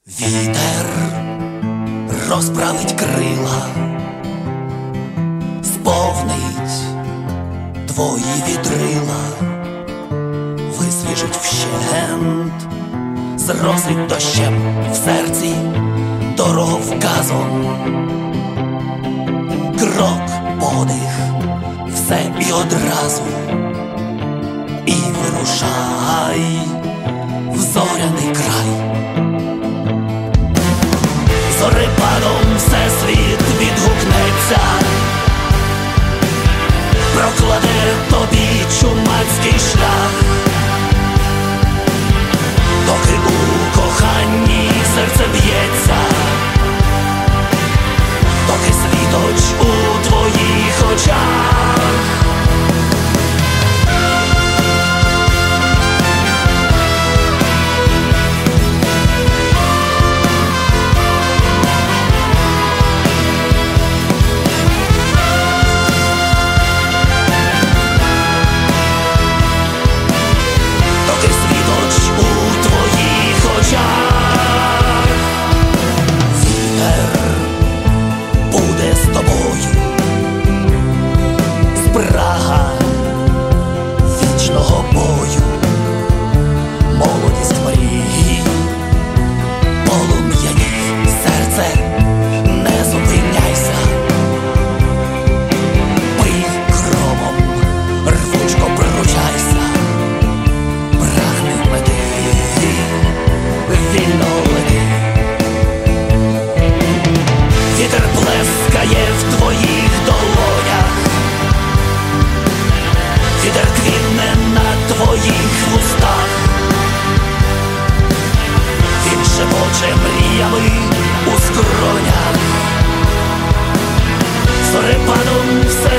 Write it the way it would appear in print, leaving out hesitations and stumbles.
Вітер розправить крила, сповнить твої вітрила, висвіжить вщент, зросить дощем в серці дороговказом. Крок, подих, все і одразу, і вирушай в зоряний край. Зорепадом всесвіт відгукнеться, прокладе тобі чумацький шлях, доки у коханні серце б'ється, доки світоч у твоїх очах. Спрага вічного бою, молодість мрій, полум'яні, серце, не зупиняйся, бий кровом, рвучко приручайся, прагни мети, вільно лети. Вітер плескає в твоїх долонях, вітер квітне на твоїх вустах, він шепоче мріями у скронях, зорепадом все